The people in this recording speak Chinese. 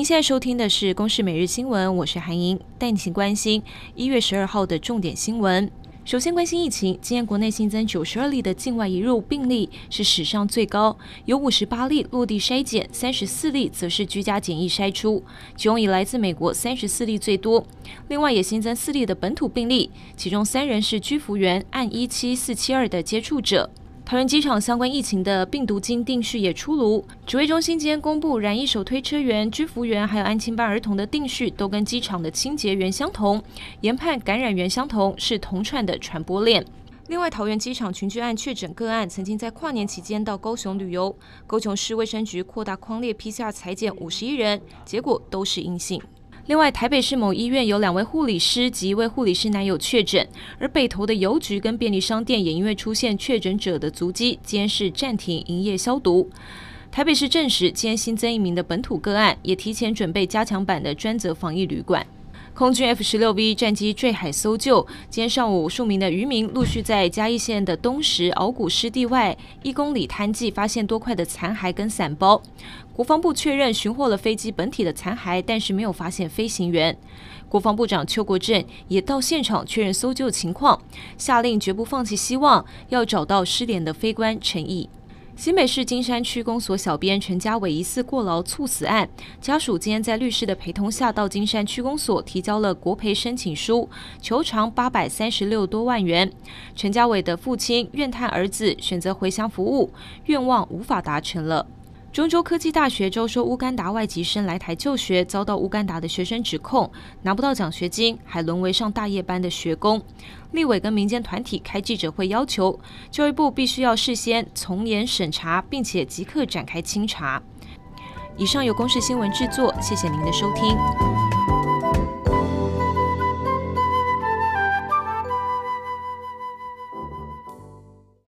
您现在收听的是《公视每日新闻》，我是韩莹，带你一起关心1月12号的重点新闻。首先关心疫情，今天国内新增92例的境外移入病例是史上最高，有58例落地筛检，34例则是居家检疫筛出，其中以来自美国34例最多。另外也新增4例的本土病例，其中3人是居服员，按17472的接触者。桃园机场相关疫情的病毒金定序也出炉，指挥中心今天公布，染疫手推车员、居服员还有安亲班儿童的定序都跟机场的清洁员相同，研判感染源相同，是同串的传播链。另外，桃园机场群聚案确诊个案曾经在跨年期间到高雄旅游，高雄市卫生局扩大匡列 PCR 采检51人，结果都是阴性。另外，台北市某医院有2位护理师及1位护理师男友确诊，而北投的邮局跟便利商店也因为出现确诊者的足迹，今天是暂停营业消毒。台北市证实，今天新增1名的本土个案，也提前准备加强版的专责防疫旅馆。空军 F-16V 战机坠海搜救，今天上午数名的渔民陆续在嘉义县的东石鳌谷湿地外1公里滩际发现多块的残骸跟伞包。国防部确认寻获了飞机本体的残骸，但是没有发现飞行员。国防部长邱国正也到现场确认搜救情况，下令绝不放弃希望，要找到失联的飞官陈毅。新北市金山区公所小编陈家伟疑似过劳猝死案，家属今天在律师的陪同下到金山区公所提交了国赔申请书，求偿836多万元。陈家伟的父亲怨叹儿子选择回乡服务，愿望无法达成了。中州科技大学招收乌干达外籍生来台就学，遭到乌干达的学生指控拿不到奖学金，还沦为上大夜班的学工。立委跟民间团体开记者会，要求教育部必须要事先从严审查，并且即刻展开清查。以上由公视新闻制作，谢谢您的收听。